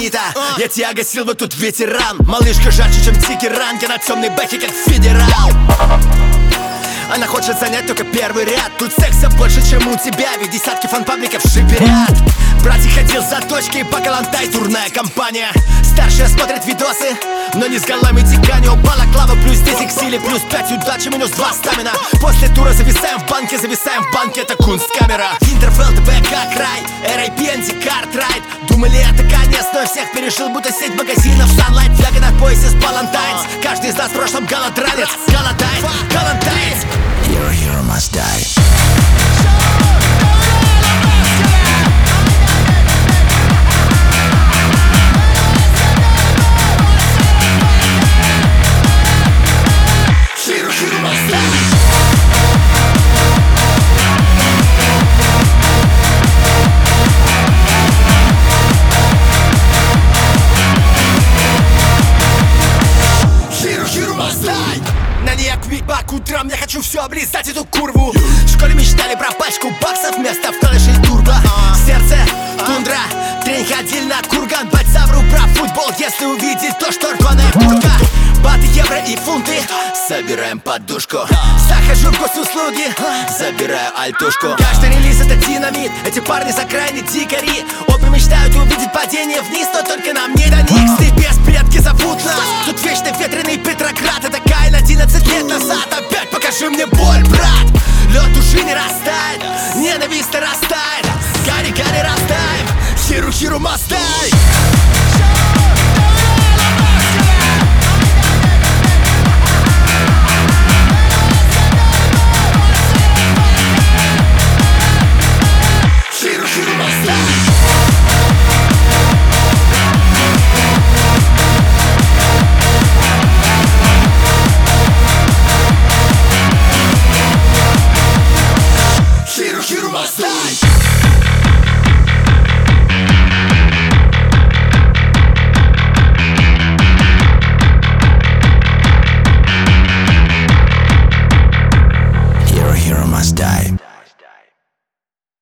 Анита. Я тебя гасил, вот тут ветеран. Малышка жарче, чем Тегеран. Я на темной бэхе, как федерал. Она хочет занять только первый ряд. Тут секса больше, чем у тебя, ведь десятки фан-пабликов шиперят. Братик ходил за точкой по Калантай, дурная компания. Старшая смотрит видосы, но не с голами тиканье. Упала клава плюс 10 к силе, плюс 5 удачи, минус 2 стамина. После тура зависаем в банке, это кунсткамера. Винтерфелл, ТБК, край, R.I.P. Картрайт. Думали, это конец, но всех пережил, будто сеть магазинов Sunlight. Фляга на поясе с Балантайнс. Каждый из нас в прошлом голодранец. Галантайнс. Your hero must die. На ней квикбак утром, я хочу все облизать эту курву. В школе мечтали про пачку баксов вместо в колледже турбо. Сердце, тундра, тренинг ходили на курган. Бать совру про футбол, если увидеть то, что рваная куртка. Баты, евро и фунты, собираем подушку. Захожу в госуслуги, забираю альтушку. Каждый релиз это динамит, эти парни с окраины дикари. Обе мечтают увидеть падение вниз, но только нам не до них. Степес, предки зовут нас, тут вечно ветреный Петроград. Это Каин 11 лет назад, опять покажи мне боль, брат. Лед души не растает, ненависть нарастает. Гарри, растаем, хиру, must die.